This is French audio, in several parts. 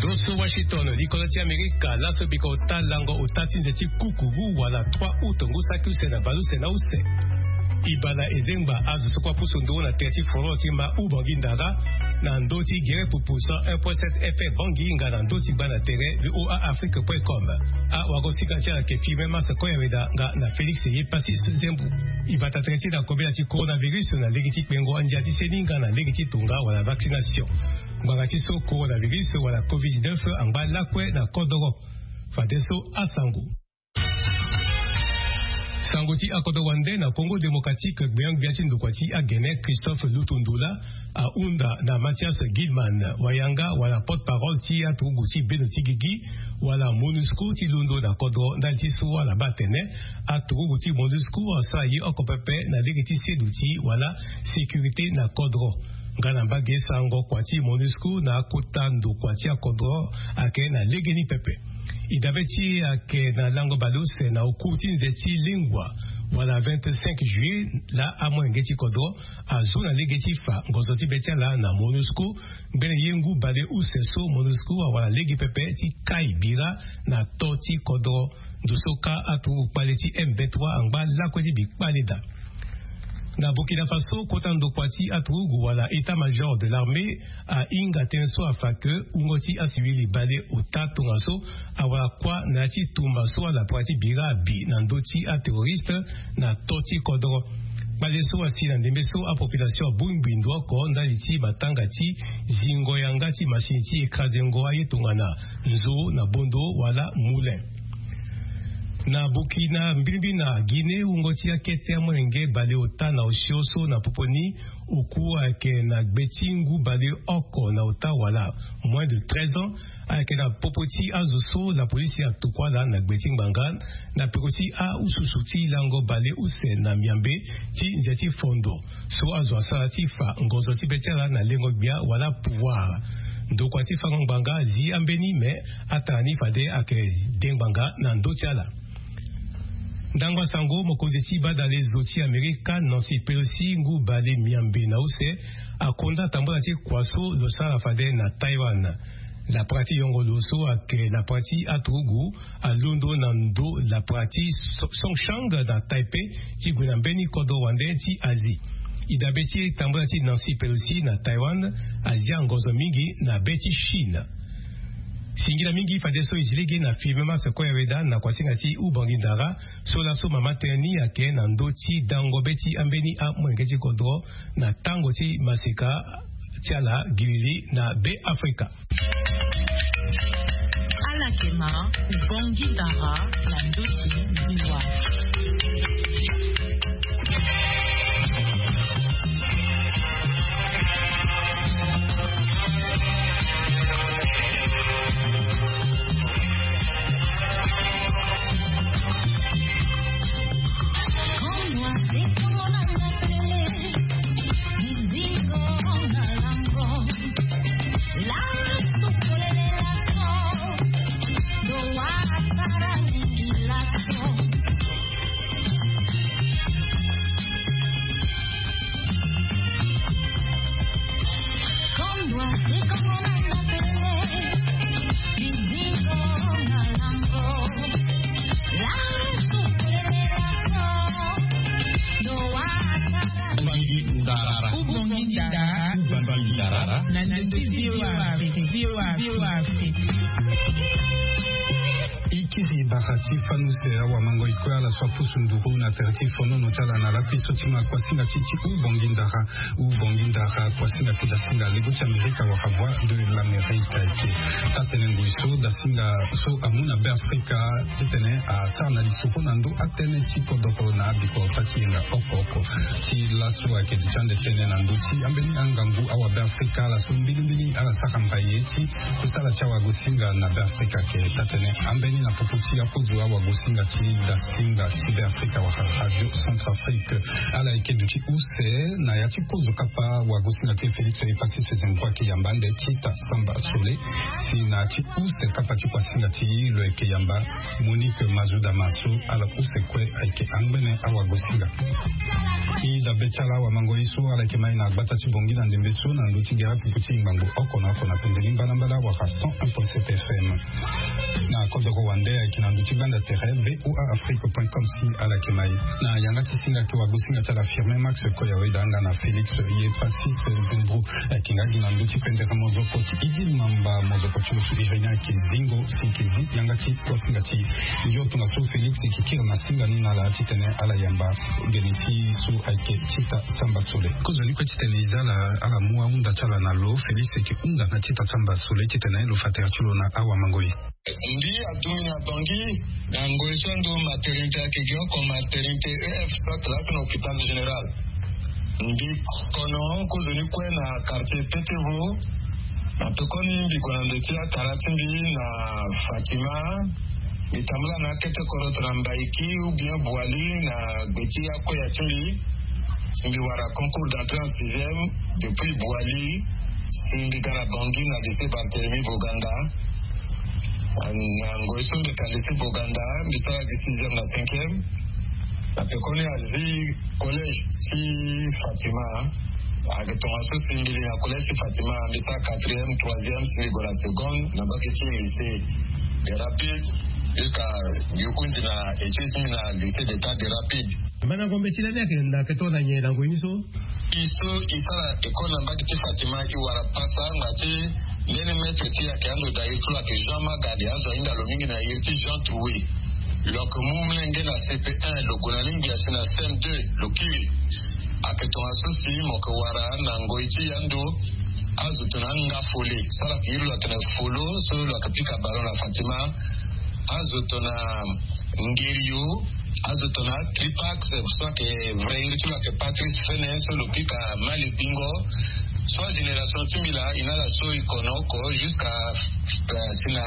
Rosso Washington, Likoloti Amerika, Lasso Bikota, Lango Utatinzeti Kukugu, wala 3 août, Ngusaku Sena Balu Sena Use. Ibala Ezengba, Azu Sokwa Pusundo, na Terti Foroti Ma Ubangindara, Nandoti Gere Pupusa, 1.7 FM Banginga, Nandoti Bana Tere, VOA Afrique.com. A Wagosika Chia Kefi, Masa Koyaveda, na Félix Ye Passis Zembu. Ibata Terti na Kobeati Coronavirus, na Legiti Pengo Anjati Seninga, na Legiti Tunga, wala vaccination. Bangatiso coronavirus wala COVID-19 amba lakwe na kodoro fadeso asangu sangoti akodowande na Congo démocratique gbeang biati ndokwati agene Christophe Lutundula a unda na Mathias Gilman wayanga wala porte-parole ti atuguti benoti gigi wala MONUSCO ti lundo na kodro ndaltiso wala batene atuguti MONUSCO asayi okopepe na legiti seduti wala sécurité na kodro ngana mbage sango kwati MONUSCO na kutando kwati akodro ake na legeni pepe idabeti ake na lango baluse na ukuti nzeti lingwa wala 25 juillet la amwengeti kodro azuna legeti fa ngozoti betia la na MONUSCO mbele yengu bale useso MONUSCO wala legi pepe ti kai bira na toti kodro ndosoka atu paleti M23 angba lakwedi bikbalida. Na Burkina Faso, Kotando Kwati Atrugu wala état-major de l'armée a inga tenso afake ungoti asivili bale utatungaso awala kwa nati tumbaso ala prati birabi nandoti a terroriste na toti kodro. Baleso asi na ndembeso a population bumbindwa ko ndaliti batangati zingo yangati mashinti ekrazengo ayetungana nzo na bondo wala moulin. Na Burkina mbimbi na Guinée ungoti akete amwenge bale ota na oshioso na poponi oku ake na gbetingu bale oko na ota wala moins de 13 ans ake na popoti azuso la polisi ya tukwala na gbeting bangan na pekoti a ususuti lango bale use na miambe ti njeti fondo so azwa salati fa ngozo ti betela na lengo bia wala pouvoir ndokwati fa nganga zi ambeni me atani fade ake dengbanga na ndotiala. Ndangwa sango mokozeti badale zoti Amerika Nancy Pelosi ngu bale miambe na use akonda tambola ti kwaso losala fade na Taiwan. La prati yongo loso ake la prati atrugu a Londo nando la prati Songchang na Taipei ti gwinambeni kodo wande ti Asie. Idabeti tambola ti Nancy Pelosi na Taiwan, Asia ngozo mingi na beti Chine. Singila mingi fadeso izilege na filmema sekoya weda na kwasinga ti ubangindara sola so mama terni ake na ndoti dango beti ambeni a mwengeti kodro na tango ti masika tiala gilili na be Afrika. Alakema ubangindara na ndoti biwa. Ikiri bahati fanuse awa mango ikoya la swapusu nduru na terti fono notala na lapi sotima kwa singa chichi ubongindara kwa singa tida singa libuti Amerika wa havwa de l'Amerika ike tatenengo iso da singa so amuna be Afrika titene a sarna li suko nando atene chiko doko na abiko tati yenga oko ti laso ake dichande tene nando ti ambeni angangu awa be Afrika la so mbili ala sakambaye ti kusala chawa gusinga na be Afrika ke tatene ambeni na puputi ya kozwa wa gosinga ti da singa tibe Afrika wa radio Centrafrique ala ikeduti use na ya ti kozo kapa wa gosinga ti Felix e pasi se zengwa ki yambande tita samba sole si na ti use kapa ti kwa singa ti lo eke yamba Monique Mazuda Masu ala use kwe aike angbene awa gosinga i da bechala wa mango isu ala ke mai na gbata ti bongi na ndembeso na nduti gera puputi ngbango okona penzeli mbala wa 101.7 FM na kodo Rwanda kina nduti banda terre voaafrique.com si ala ke mai na yanga ti singa ke wa gosinga ta la firme Max Koya wedanga na Felix ye pasi Zembro kinga gina nduti pendera mozoko ti idil mamba mozoko ti su irenia ke zingo sikezi yanga ti kosinga ti yo tuna su Felix ki kira na singa ni na la titene ala yamba geniti su aike tita samba sole kozo ni ko titene izala ala muwa unda chala na lo Felix ki unda na tita samba sole titene lo fatera chulo na awa mangoi ndi atumi na bangi na ngoisho ndo maternité ke gyo ko maternité EF soit là dans l'hôpital général ndi kono kozo ni ko na quartier Petevo na tokoni mbi ko na ndetia karatimbi na Fatima nitamla na kete koroto na mbaiki ou bien Boali na beti ya ko ya timbi simbi wara concours d'entrée en 6e depuis Boali simbi kana bangi na lycée Barthélemy Boganda na ngoiso de lycée Boganda mbisala de 6e na 5e na pekoni azi collège si Fatima agetonga so simbi na collège si Fatima mbisa 4e 3e simbi gola seconde na baketi lycée de rapide jusqu'à yukunji na HSM na lycée d'état de rapide bana kombetila neke na ketona nye na ngoiniso iso isala école na baketi Fatima iwara pasa ngati ndene maître ti ya kando da yitu la Jean Magadi azo inda lo mingi na yiti Jean Troué loko mumlenge na CP1 lo gonalingi ya sina CM2 lo kiri aketon asosi moko wara na ngoiti yando azo tunanga fole sala kiru la tena folo so la kapika balon la Fatima azo tona ngerio azo tona tripax soit que vrai yitu la que Patrice Fenes so lo pika mali bingo soit génération timila inala so ikonoko jusqu'à sina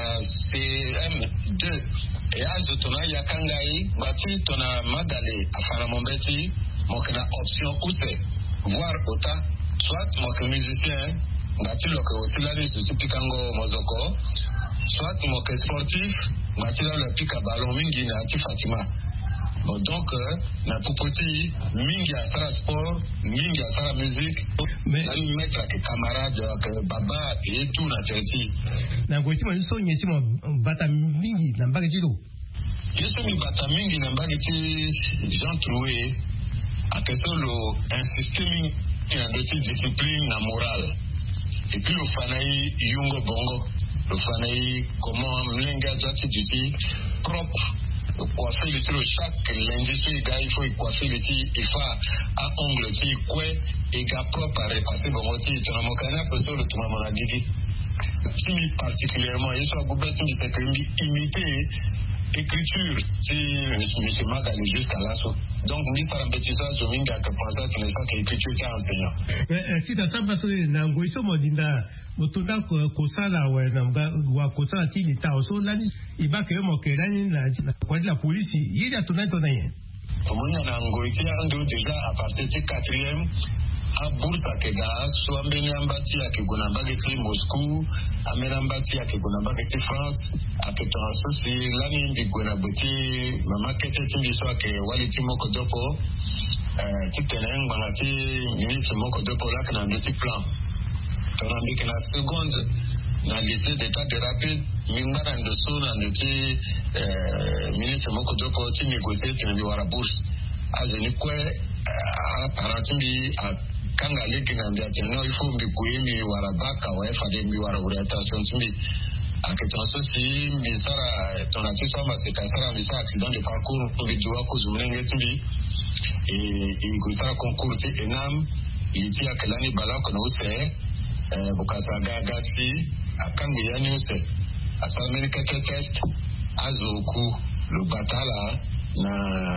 CM2 et azo tona yakangai bati tona magale afana mombeti mokena option use voir ota soit moke musicien ngati loke osilari susipikango mozoko soit moke sportif ngati la pika ballon mingi na ati Fatima. Bon, donc na popoti mingi asara sport mingi asara musique mais na mettre que camarade que baba et tout na teti na goiti mo so nyesi mo bata mingi na mbage jilo yeso mi bata mingi na mbage ti Jean Troué aketolo insister en de discipline na morale et puis le fanaï yungo bongo le fanaï comment mlenga doit duty propre coiffer le tiro chaque lundi sur gars il faut coiffer le tiro il faut à ongle tiro quoi et gars propre à repasser bongo tiro tu n'as mon canard peut se le tout maman a dit qui particulièrement il soit goubet qui c'est que imiter écriture si monsieur Magali jusqu'à l'assaut. Donc, nous sommes bêtisés sur une gâte pensée qui n'est pas qu'écriture est enseignant. Mais si tu as ça, parce que na ngoiso modinda, motunda kosala wa na wa kosala ti lita oso lani ibaka yo mokelani na kwa la police il a tourné tonné. Tomoni na ngoiti ando déjà à partir du 4e a bursa kega so ambeni ambati ya kiguna bageti Moscou amena ambati ya kiguna bageti France aketon asosi lani ndiguna boti mama kete tindi so ke waliti moko dopo titene ngati ministre moko dopo la kana ndoti plan tonambi kana seconde na lycée d'état de rapide mingara ndoso na ndoti ministre moko dopo ti négocier tene wara bourse azeni kwe paratimbi kanga leki na ndia tena ifo mbi kuimi wara baka wa fade mbi wara orientation mbi aketon sosi mbi sara tonati so ma se kasara mbi sa accident de parcours mbi duwa ko zumlenge mbi et ko sara concours ti enam yiti akelani balako na use bukasa gagasi akangu yani use asal medical test azoku lo batala na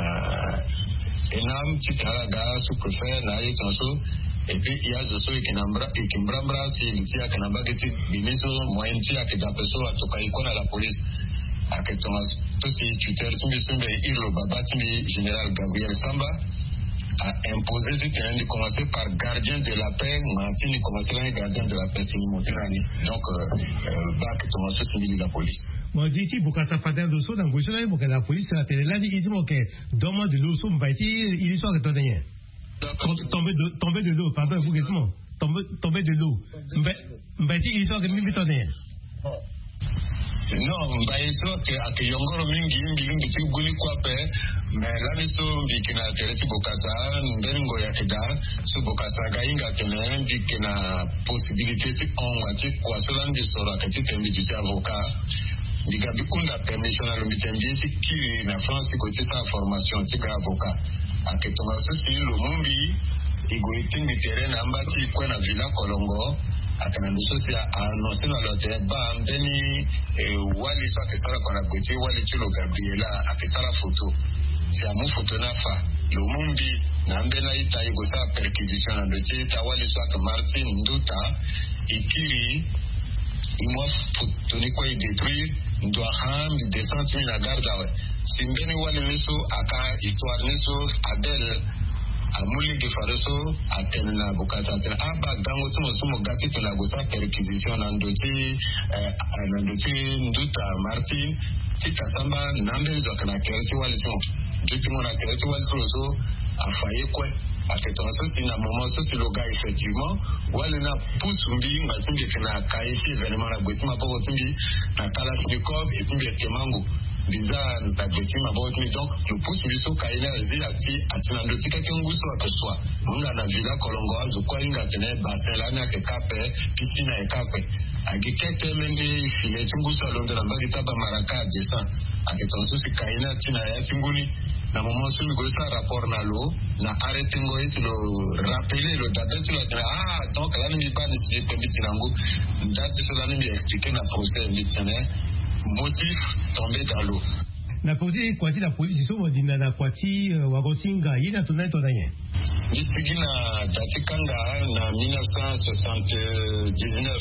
enam chitara ga sous-préfet na yetonso et puis il y a zoso ikimbra si litia kanabageti bimiso moyenti akidapeso atoka ikona la police aketonga Tosi tuteur Sumbe Ilo Babatimi général Gabriel Samba a imposé de commencer par gardien de la paix, Mantini commencer gardien de la paix, c'est une montagne. Donc, bac Thomas Sumbi la police. Moi, je dis, pourquoi ça fait d'un dosso dans le pour que la police à la télé là, il dit que dans moi de l'eau, il est soit de ton dernier. Tomber de l'eau, pardon, vous guettez-moi. Tomber de l'eau. Mbati, il est soit de mimi ton dernier. Non, mbayeso ke yongoro mingi guli kwape mais la miso mbikina tereti bokasa ndengo ya eda so bokasa ga inga tene mbikina possibilité ti on ati kwa solan di sora ke ti tembi du avocat diga bikunda permission na lumbitembi ti kiri na France ko ti sa formation ti ga avocat aketonga so si lo mumbi igoiti ndi terrain ambati kwa na Villa Kolongo akana ndusosi annoncé na lote ba mbeni wali so akesala kwa goti wali chilo Gabriela akesala photo si amu photo na fa lumumbi na mbela ita igosa perquisition na dotie ta wali so ak Martin Nduta ikiri imwa photo ni kwa détruire ndo ham descente na garda si mbeni wali niso aka histoire niso Abel amuli de faroso atena bukata atena aba gango tumo gati tena gosa perquisition ndoti Nduta Martin tita samba nambe zo kana keresi wali so jiti mona keresi wali so afaye kwe aketonso sina moment so si loga effectivement wali na pusumbi ngatinge kana kaisi événement na gwetima boko tingi na Kalashnikov et puis Temango bizarre la gwetima boko tingi donc le pusumbi so kaina ezi atina ndoti kakenguso akoswa munga na Villa Kolongo azo kwa inga tene Barcelona ke kape piscine e kape agikete mende file tunguso alonde na mbagi taba maraka desa aketonso si kaina tina ya tinguni na moment où nous avons un rapport na l'eau, na arrêté le rappeler le date sur la donc là nous pas décidé de Tinango, date sur là nous expliquer na procès l'itinéraire motif tombé dans l'eau. Na posé quoi la police so modina na kwati wagosinga yina tunaito nanye. District na Datikanga na 1979.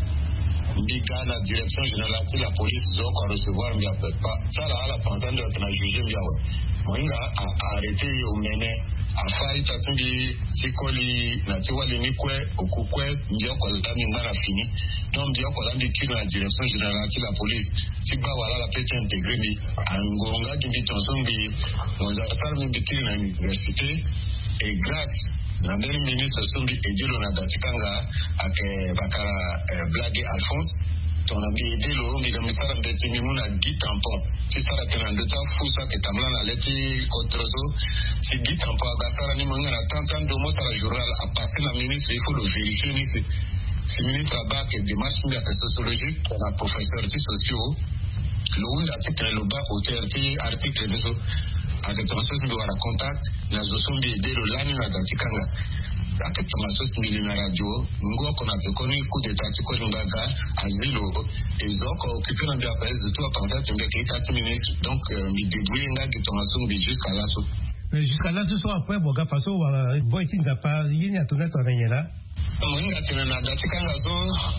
Mbika na direction générale de la police zo ko recevoir mbia pas ça là la pensée de na juger mbia Moinga a arrêté au mene afai tatumbi sikoli na tiwali nikwe okukwe ndio kwa ndani ngana fini donc ndio kwa ndani kilo na direction générale de la police tiba wala la pete intégré ni angonga kimbi tonsombi moza sarmi bikini na université et grâce na ndani ministre sombi edilo na Datikanga ake bakara Blague Alphonse ton ami edilo mi gamisara mbeti mimuna Guy Tampon si sara tena ndota fusa ke tamla na leti controzo si Guy Tampon agasara ni manga na tantan do mota la journal a passé la ministre il faut le vérifier ni si ministre aba ke démarche de la sociologie na professeur de sociaux le unda tena lo ba auteur ti article nizo akatonso ndo wala contact na zosombi edilo lani na Datikanga akatonso simili na radio ngoko na pekoni coup d'état tiko ngaga azilo ezoko occupé na bien pays de tout à penser que les 4 ministres donc mi débrouiller nga kitonso bi jusqu'à là so mais jusqu'à là ce soir après boga faso wa boy tinga pa yini atuna tonanya là mwinga tena na Datikanga so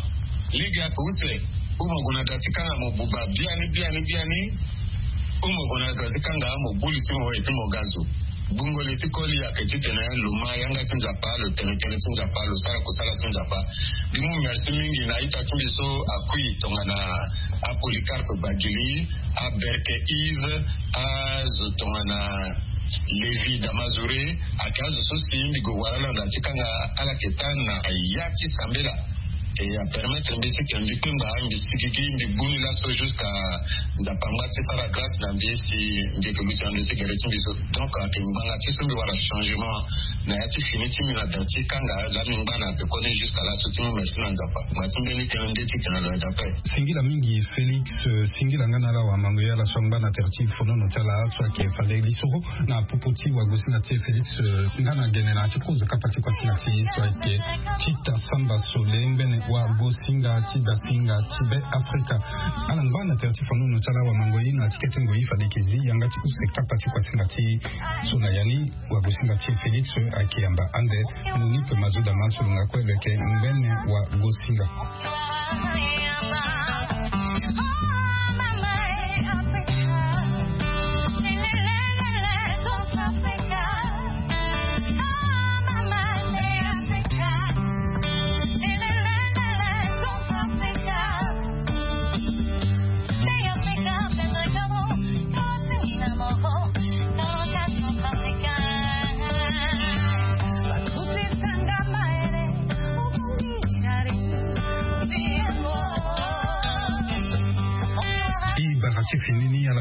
liga kuuse umo guna Datikanga mo buba biani umo guna Datikanga mo bulisi mo etimo gazo bungo le tikoli ya ketitena luma yanga tinzapa le tenetene tinzapa lo sara kusala tinzapa bimu merci mingi na ita timbiso akui tongana a Polycarpe Bagili a Berke Yves a zotongana Levi Damazure a kazo sosi ndigo wala na Datikanga ala ketana yati sambela et à permettre mbisi kendi kumba mbisi mbibuni la so jusqu'à nzapanga tsara grâce na mbisi ndikuluti andisi gereti mbiso donc akimbanga tsumbi wala changement na yati finiti mina Datikanga la mbana pe connaît jusqu'à la soutien merci na nzapa matimbeni kendi tikana la dape singila mingi Félix singila ngana la wa mangoya la songba na terti fono no tala so ke fale lisoro na popoti wa gosina te Félix ngana genera tikoza kapati kwa tinati so ke tita samba solembene wa Bosinga Tiba Singa Tibe Afrika alangwana terti fono no tala wa mangoyi na tikete ngoyi fale kezi yanga tikuse kapati kwa singati sona yani wa Bosinga ti Félix akiamba ande munipe mazuda mansulunga kweleke mbene wa Bosinga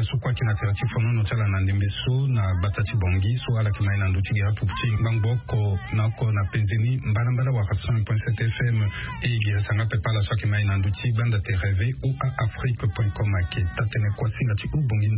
so kwa kina kreatif ono no chala na ndembeso na batati bongi so ala kima ina nduti gira puputi bangboko nako na penzeni mbala wa 100.7 FM e gira sanga pepa la so kima ina nduti banda te rêver ou à afrique.com ke tatene kwa singa ti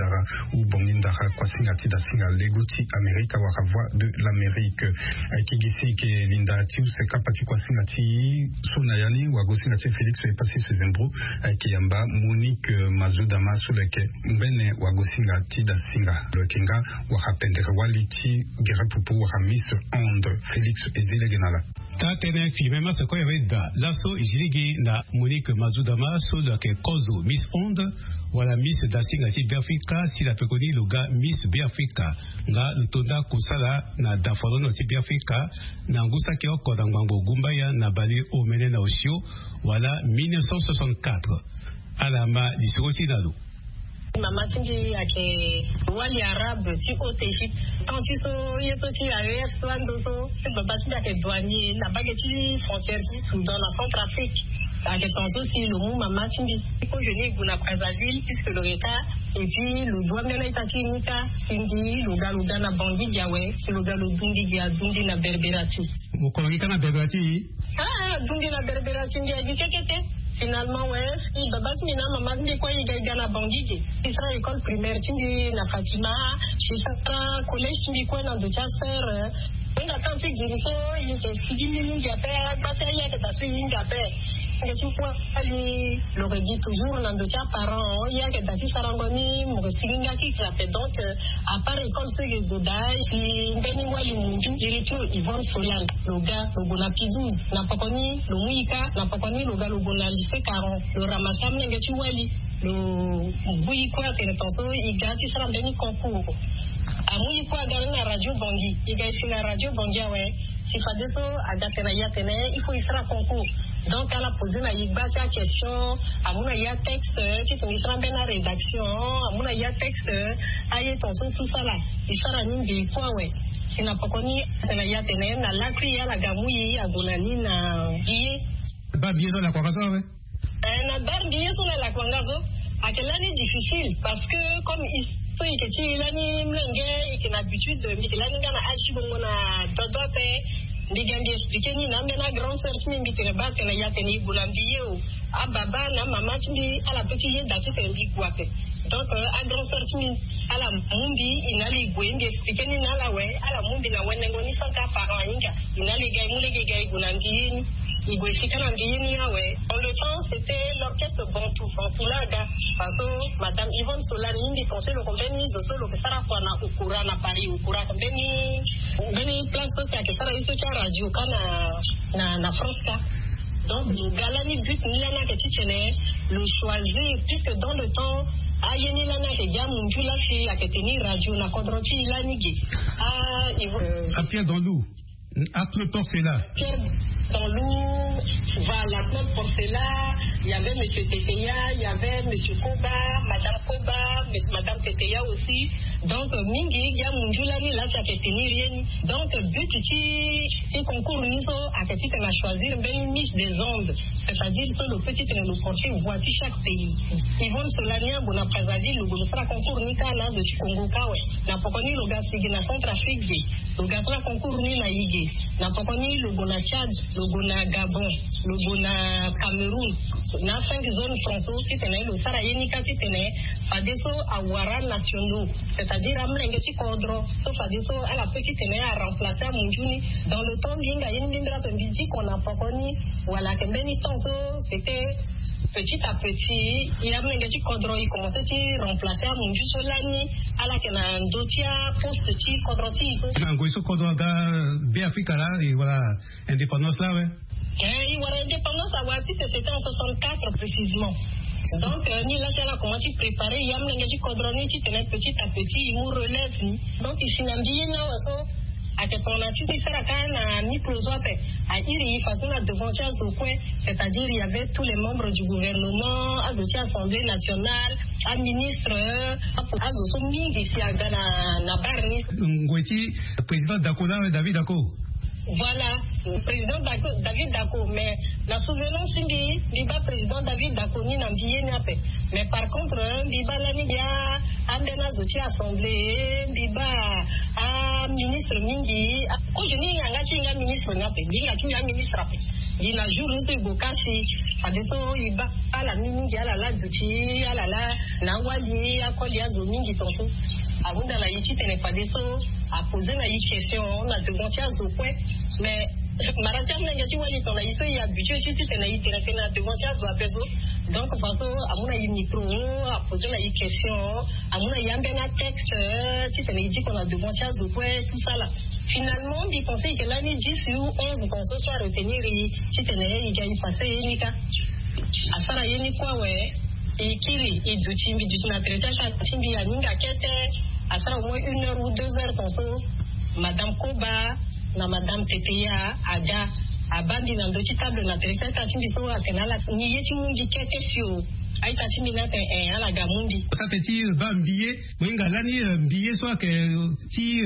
u bongindara kwa singa ti da singa legoti Amerika wa voix de l'Amérique kigisi ke linda ti se kapati kwa singa ti sona yani wa gosinga ti Félix e passé ce zembro ki yamba Monique Mazudama suleke mbene wa gosinga ti da singa lekenga wa rapendere waliti gira pupu wa Miss Onde Félix ezile genala tatene filmema se ko yaveda laso ijiligi na Monique Mazudama suleke kozo Miss Onde wala Miss da singa ti Biafrika si la pekoni luga Miss Biafrika nga lutonda kusala na dafalono ti Biafrika na ngusa ki oko da ngwango gumbaya na bali omene na osio wala 1964 alama lisiroti nalu mama tingi yake wali arabe ti oteji tanti so yeso ti AEF so andoso baba tingi yake douanier na bageti frontière ti Soudan na Centrafrique ake tanso si le mou mama tingi ko jeni guna Brazzaville puisque le reta et puis le doigt mena itati nika singi luga na bangi diawe si luga lo dundi dia dundi na berberati mo ko ngi kana berberati dundi na berberati ngi kekete. Finalement, ouais, si baba mina mama ndi kwa yiga na bangige. Isra école primaire tindi na Fatima, isra collège ndi kwa na docha faire. On attend que diriso yike sigini mungi ape, basa yake tasu yinga ape. Ngati kwa ali le redit toujours na docha parents, yake dati sarangoni mo siginga ki krape donc à part école ce que godai si mbeni wali munju diritu Yvonne Solan, loga logona pizuz na pakoni lo muika na pakoni loga logona lycée Caron, le ramassam ngati wali lo buyi kwa tenetonso igati sarambeni concours. Amuyi kwa gana na radio Bongi, igaisi na radio Bongi awe, si fadeso agatena yatene, il faut y sera concours. Donc elle a posé na yigbasia question, amuna ya texte, tu te misra ben la rédaction, amuna ya texte, aye tonso tout ça là, il sera nimbi kwa we. Si na pakoni tena yatene na lakri ya la gamuyi agonani na biye. Ba biye dans la kwagazo we. Na bar biye sur la kwagazo. À quelle année difficile parce que comme il que l'année mlenge il a l'habitude de l'année na achi bongo na dodote ndigambi expliquer ni na mena grand sœur mi bitene ba tena ya teni bulambiye o ababa na mama tindi ala petit je dati tendi kwape donc a grand sœur mi ala mumbi inali gwende expliquer ni na la we ala mumbi na wenengo ni santa parents inga inali gai mulege gai bulambiye en le temps, c'était l'orchestre Bantoulaga. Parce que Madame Yvonne Solani, il pensait le conveni, le solo que ça a au courant à Paris, au courant Beni place sociale que ça a eu sur la radio na France. Donc, le galani but Nilana que tu tenais, le choisir, puisque dans le temps, ayeni lana ke gamu njula fi aketeni radio na kodroti ilanige. À Pierre dans l'eau. À Claude Porcela. Pierre dans l'eau, voilà, Claude Porcela, il y avait M. Teteya, il y avait M. Koba, Madame Teteya aussi. Donc, Mingi, il y a Munjulani, là, ça fait tenir rien. Donc, but, si concours, nous, à petit, on a choisi une mise des ondes. C'est-à-dire, sur le petit, on a le portrait, voici chaque pays. Yvonne Solania, on a présenté le concours, ni kana, de Congo, kawe. N'a pas connu le gars, c'est na Centrafrique, le gars, concours, ni na Yigé. N'a pas connu le Gona Tchad, le Gona Gabon, le Gona Cameroun. N'a 5 zones frontaux, qui tenaient le Sarayenika, qui tenaient, à des sauts à Ouara nationaux. C'est-à-dire, Amlengeti Kodro, sauf à des sauts à la petite tenue à remplacer à Munjuni. Dans le temps, Binga, Yindra, Bidji, qu'on n'a pas connu, voilà, que Beni Tanzo, c'était petit à petit, il y a Mlengeti Kodro, il commençait à remplacer à Munju Solani, à la Kenandotia, post-petit, Kodroti. Nangoiso Kodro, Béafrika là, et voilà, indépendance là, ouais. Il y a l'indépendance à Wapi, c'était en 64 précisément. Donc, ni là, c'est là comment tu préparais, il y a un petit codroni, tu tenais petit à petit, il nous relève. Donc, ici, n'a bien là, à que ton nature, c'est ça, quand ni prosoite, à Iri, façon à devancer à ce coin, c'est-à-dire, il y avait tous les membres du gouvernement, à l'Assemblée nationale, à ministre, à Zosumi, ici, à Nabarni. Ngweti, président Dakola, David Dako. Voilà, le président David Dako, mais la souvenance c'est le président David Dako ni n'ambié n'a pas. Mais par contre, Biba Lanigia, ambena zoti assemblée biba a ministre mingi ko jeni nga chinga ministre ngape linga chinga ministre ape lina jour so ibokasi adeso iba ala mingi ala la duti ala la nangwali akoli azo mingi tonso abunda la yiti tene padeso a poser na yi question on a demandé à zokwe mais maratia mnengati wali tona iso ya budget chiti tena yi tena tena demandé à zo apeso donc façon amuna yi micro a poser la yi question amuna yambena texte si tena yi dit qu'on a demandé à zokwe tout ça là. Finalement, il conseille que l'année 10 ou 11 qu'on se soit retenir si tu n'es pas passé nika. À ça là, il y a quoi ouais. Et kiri, et du timbi du natreta, timbi à ninga kete. À ça au moins 1 heure ou 2 heures qu'on se. Madame Koba, na Madame Teteya, Ada, Abandi na ndoti table natreta, timbi so à tenala. Ni yeti mundi kete sio. Aïta timina te ala gamundi. Ça petit bambié, moinga lani billet soit que si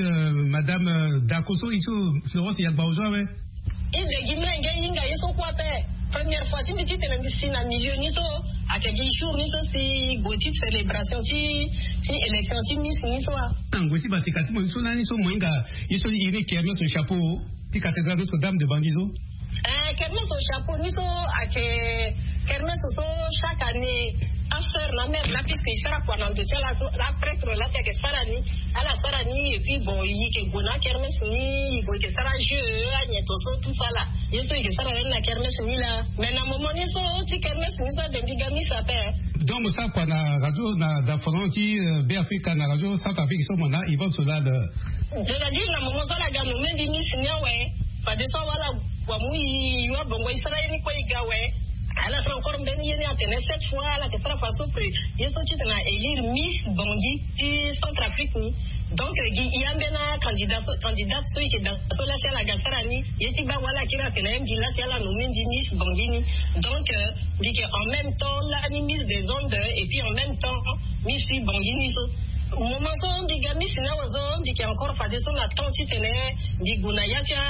madame Dakoso iso Florence ya baozo ouais. Il de gimna ngenga yeso kwa pe. Première fois si petit tena bisina milieu niso akegi jour niso si goti célébration ti élection ti niso a. Ngoti batikati mo iso nani so moinga iso yini kerme son chapeau ti cathédrale Notre-Dame de Bangizo. Kermesse au chapeau, nous sommes kermesse chaque année. After la mère, la piste qui sera pour l'entretien, la prêtre, la tête qui sera ni, à la sarani, et puis bon, il y a que Gona kermesse ni, il y a que sera jeu, il y a tout ça là. Il y a que sera la kermesse ni là. Mais à un moment, nous sommes petit kermesse, nous sommes des bigamis, ça fait. Donc, ça, quand la radio, dans Fronti, Béafrique, la radio, Centrafrique, ils sont là, ils vont sur là. C'est-à-dire, à un moment, ça, la gamme, même des missions, ouais. Pas de ça, voilà. Wamui yua bongo Israël ni kwa igawe ala fra encore mbeni yeni atene cette fois la que sera façon pré yeso ti na élire Miss Bangui ti Centrafrique ni donc il y a mbena candidat so qui dans so la chez la gasarani yeti ba wala kira tene mdi la chez la nommé di Miss Bangui ni donc dit que en même temps la ni Miss des ondes et puis en même temps Miss Bangui ni so au moment où dit que Miss na wazo dit que encore fa descendre la tante tene dit gunaya tia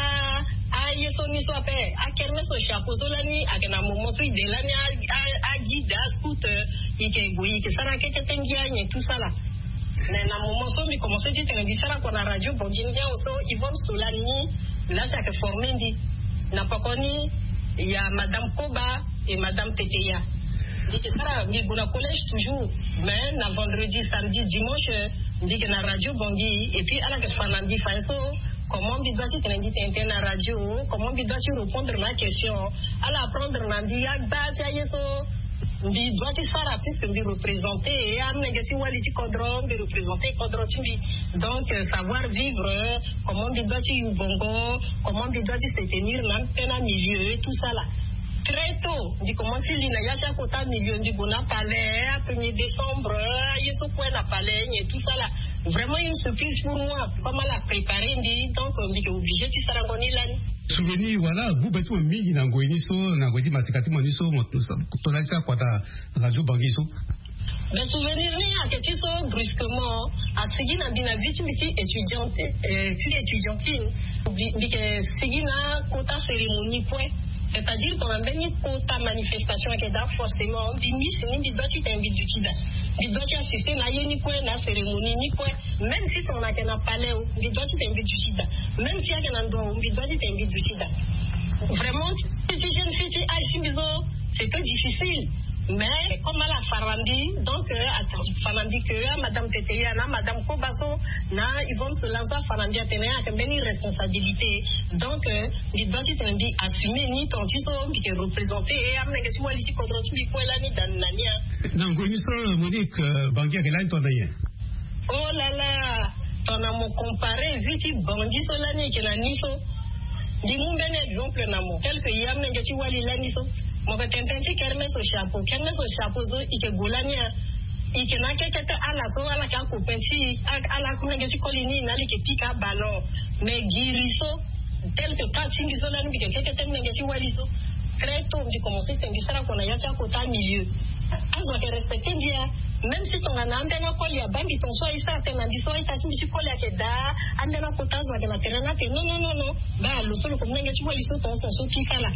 aye so ni so ape a kerme so chapeau so lani a kana moment so ide lani a guide a scooter ike goyi ke sara ke tengia ni tout ça là mais na moment so mi commencer dit en disara ko na radio bondinia so Yvonne Solani là ça que formé dit na pas connu il y a Madame Koba et Madame Teteya dit que sara mi bona collège toujours mais na vendredi samedi dimanche dit que na radio bondi et puis à la que fanandi fanso. Comment tu dois t'inviter à la radio? Comment tu dois répondre à la question? À la prendre la vie, à bâtir yeso. Tu dois te faire puisque tu représenter et à négatif walisi condron, de représenter condron TV. Donc savoir vivre, comment tu dois te bongo, comment tu dois te tenir dans un milieu, tout ça là. Très tôt, du comment tu lis na yacha kota milieu du bona palais, 1er décembre, yeso point na palais et tout ça là. Vraiment une surprise pour moi, comment la préparer, donc on est obligé de se rencontrer là. Souvenir, voilà, vous êtes un mini dans Goïniso, dans Goïni Masikati Moniso, ton accès à quoi ta radio Bangiso. Le souvenir, il y a quelque chose brusquement, à Sigina Binaviti, étudiante, fille étudiantine, Sigina, quota cérémonie, point. C'est-à-dire qu'on a béni quota manifestation qui est forcément, il doit t'inviter du Tida. Il doit assister à la cérémonie, même si on a qu'un palais, il doit t'inviter du Tida. Même si on a un droit, il doit t'inviter du Tida. Vraiment, si jeune fille, c'est très difficile. Mais comme à la Farandi, donc Farandi que Madame Teteya, Madame Kobaso, ils vont se lancer à Farandi à tenir une responsabilité. Donc ils doivent être assumés ni ton tiso qui est représenté et amener si moi ici contre tu quoi là ni dans l'année. Non, Goïniso Monique Bangia que là ton d'ailleurs. Oh là là, on a mon comparé vite Bangi Solani que la niso. Dis-moi un exemple namo tel que yam ngati wali la niso. Mon tentanti kermesse au chapeau zo ike golania ike na kekete ala so ala ka ko pensi ala ko ngesi kolini na like pika ballon mais giriso tel que quand singi so la ngi kekete ngesi waliso très tôt de commencer tengi sara ko na yacha ko ta milieu azo ke respecter dia même si ton anamba na ko ya bangi ton so isa tena biso ita singi ko la ke da anda na ko tazo de na terena te non ba lo solo ko ngesi waliso ton so tout ça là.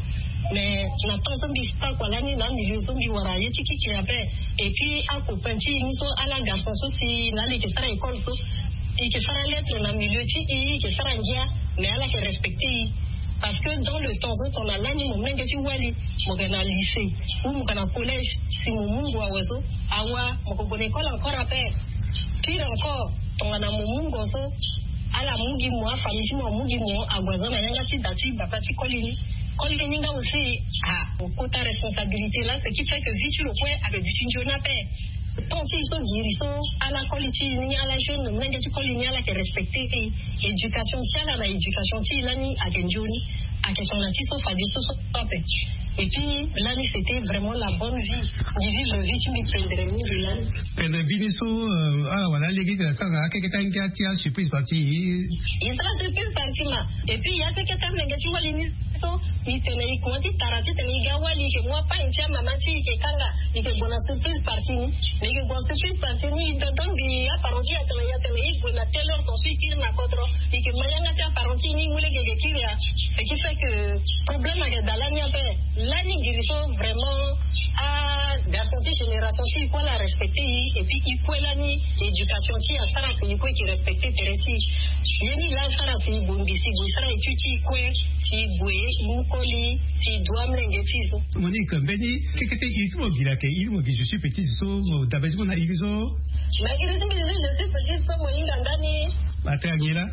mais na temps zombie pas quoi là ni dans milieu zombie wara yeti qui avait et puis à copain ti ni so à la garçon so si na les que ça école so et que ça lettre na milieu ti et que ça ndia mais à la que respecter parce que dans le temps on a là ni moment que tu wali mo gana lycée ou mo gana collège si mo mungu wa wazo awa mo ko bonne école encore après pire encore on a mo mungu so ala mungi mo famille mo mungi mo agwazana yanga ti dati baba ti kolini nga aussi au quota responsabilité là ce qui fait que vite sur le coin avec du tinjona paix tant ils sont guérissants à la qualité ni à la jeune même que colini à la que respecter éducation tiala la éducation ti là ni à genjoni à que ton anti so fadi so pape et puis là c'était vraiment la bonne vie vivre vie tu me prendrais mieux de là et le viniso ah voilà les gars ça là que t'as une tia surprise partie il sera surprise partie là et puis il y a que t'as négatif walini so il tenait quoi dit tarati tenait gawali que moi pas une tia maman ti que kanga il que bonne surprise partie mais que bonne surprise partie ni dans bi apparenti à tenait bonne telle heure ton suit qui na contre et que mayanga tia apparenti ni moule que kiria ce qui fait que problème avec dalani après l'année guérison vraiment à la génération qui faut la respecter et puis il faut l'année éducation qui a ça que il faut qui respecter Teresi yeni là ça c'est bon bisi go ça étudier quoi si boye mukoli si doit mlengetizo Monique Beni kekete itmo gira ke ilmo que je suis petite so d'abord na izo mais il dit je suis petite so moinga ndani Matangila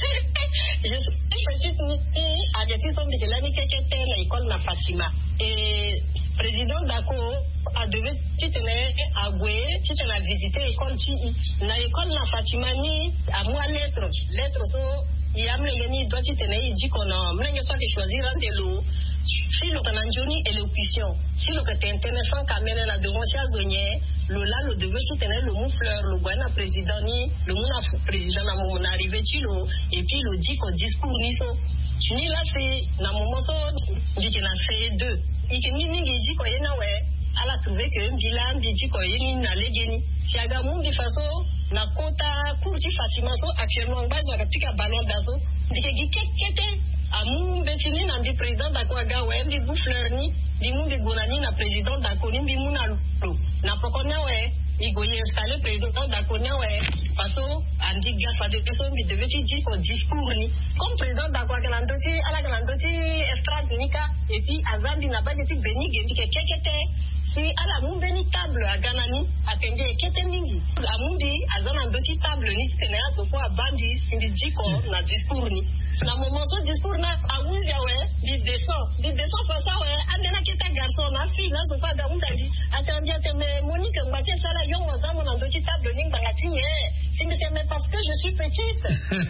je suis petite à des sommes de l'année kekete na école na Fatima et président Dako a devait titenir à Goué, titenir visiter l'école na école na Fatima ni à moi lettre so il y a mlengeni doit titenir il dit qu'on a mlenge soit de choisir un de l'eau si le cananjoni élocution si le côté intéressant camera la devancia zonier le là le devait titenir le mou fleur le guana président ni le mou président na mon arrivé tilo et puis le dit qu'on discours ni so ni là c'est na moment so dit que na C2 et que ni dit qu'on y na ouais ala trouvé que bilan dit qu'on y na legeni si aga mungi faso na kota courti facilement so actuellement base wa katika ballon d'azo dit que kekete amu betini na ndi président d'akwaga ouais ndi bouffleur ni di mungi gonani na président d'akoni ndi muna lo na pokona ouais igoye installé président d'akoni ouais faso andi gafa de personne bi devait dire qu'on discours ni comme président d'akwaga landoti ala landoti estrade nika et puis azambi na bageti beni gendi kekete si ala mumbeni table a ganani atende kete mingi la mundi azana ndoti table ni tenea so kwa bandi sindi diko na discours ni na moment so discours na awunja we di descend fa ça we andena kita garçon na fille na so kwa da undadi atandi ateme Monique Mbatie sala yo wazamo na ndoti table ni bangatinye sindi teme parce que je suis petite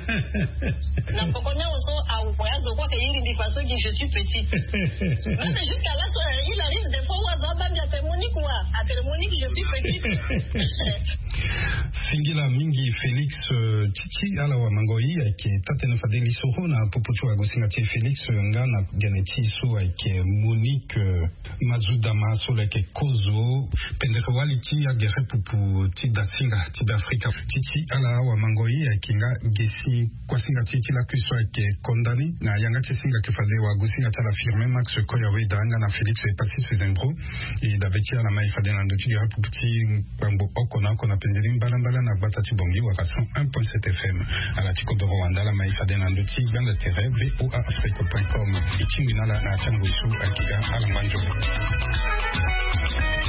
na pokona so awazo kwa kayiri ndi faso que je suis petite mais jusqu'à là il arrive des fois wazo bandi Monique wa atele Monique je suis petite Singila mingi Félix Chichi ala wa mangoi ake tatene fadeli soho na popochu wa gosinga tie Félix ngana geneti so ake Monique Mazudama so leke kozo pendeko wali ti ya gere pupu ti dasinga ti d'Afrique Chichi ala wa mangoi ake nga gesi kwa singa ti la kuso ake kondani na yanga ti singa ke fadeli wa gosinga tala firme Max Koyawe danga na Félix est passé sur un bro et d'aveti ala mai fadeli na ndoti gere pupu ti bambo okona kona pendeli mbala na batatu bongi wa 101.7 FM à la Tico de Rwanda la maïfa de l'andouti dans le terrain voaafrique.com et Timinala na Tchangouissou Akiga à la Manjo.